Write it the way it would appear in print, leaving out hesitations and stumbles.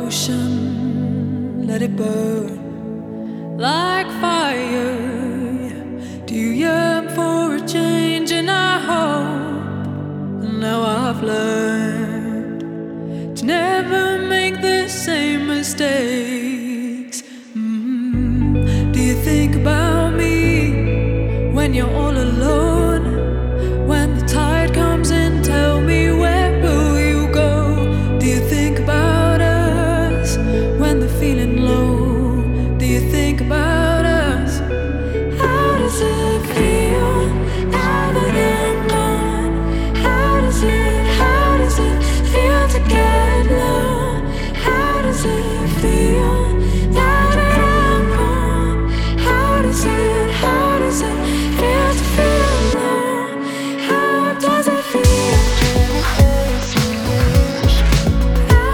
ocean, let it burn like fire. Do you yearn for a change? And I hope now I've learned to never make the same mistake.